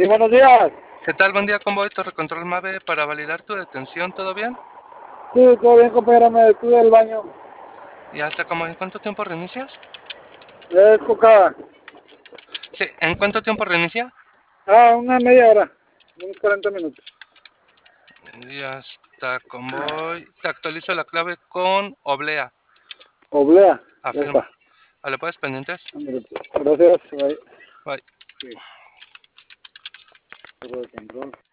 Sí, buenos días. ¿Qué tal? Buen día, Convoy, Torre Control Mave, para validar tu detención, ¿todo bien? Sí, todo bien, compañero, me detuve del baño. ¿Y hasta como en cuánto tiempo reinicias? Es coca. Sí, ¿en cuánto tiempo reinicia? Una media hora, unos 40 minutos. Ya está, Convoy. Te actualizo la clave con oblea. Oblea, ya Afirma. está. ¿Vale, pues, pendientes? Ándale, pues. Gracias. Bye. Bye. Sí, torre de control.